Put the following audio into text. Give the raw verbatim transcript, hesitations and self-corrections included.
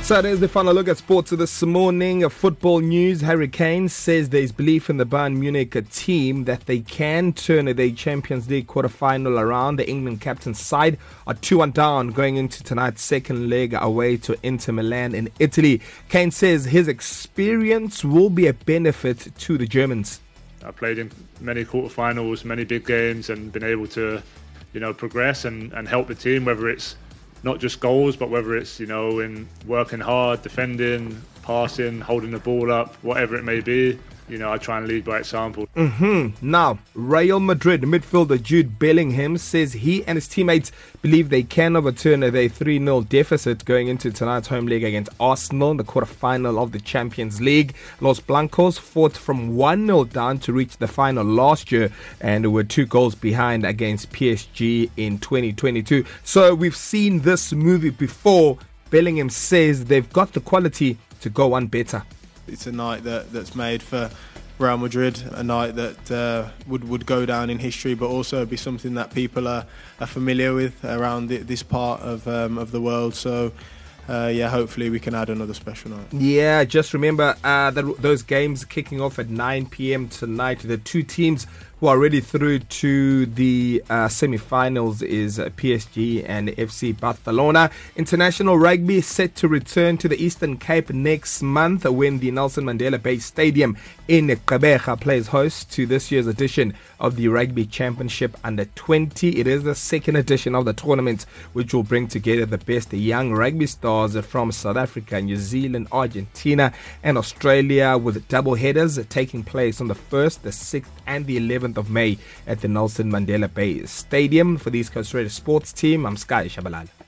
So there's the final look at sports this morning. Football news. Harry Kane says there's belief in the Bayern Munich team that they can turn the Champions League quarter-final around. The England captain's side are two one down going into tonight's second leg away to Inter Milan in Italy. Kane says his experience will be a benefit to the Germans. I played in many quarterfinals, many big games, and been able to, you know, progress and, and help the team, whether it's not just goals, but whether it's, you know, in working hard, defending, passing, holding the ball up, whatever it may be. You know, I try and lead by example. Mm-hmm. Now, Real Madrid midfielder Jude Bellingham says he and his teammates believe they can overturn their three nil deficit going into tonight's home leg against Arsenal in the quarterfinal of the Champions League. Los Blancos fought from one nil down to reach the final last year and were two goals behind against P S G in twenty twenty-two. So we've seen this movie before. Bellingham says they've got the quality to go on better. It's a night that, that's made for Real Madrid, a night that uh, would, would go down in history, but also be something that people are, are familiar with around the, this part of um, of the world. So, uh, yeah, hopefully we can add another special night. Yeah, just remember uh, that those games kicking off at nine p.m. tonight. The two teams who are already through to the uh, semi-finals is uh, P S G and F C Barcelona. International rugby is set to return to the Eastern Cape next month when the Nelson Mandela Bay Stadium in Gqeberha plays host to this year's edition of the Rugby Championship Under twenty. It is the second edition of the tournament, which will bring together the best young rugby stars from South Africa, New Zealand, Argentina and Australia, with double headers taking place on the first, the sixth and the eleventh of May at the Nelson Mandela Bay Stadium. For the East Coast Radio Sports Team, I'm Sky Shabalala.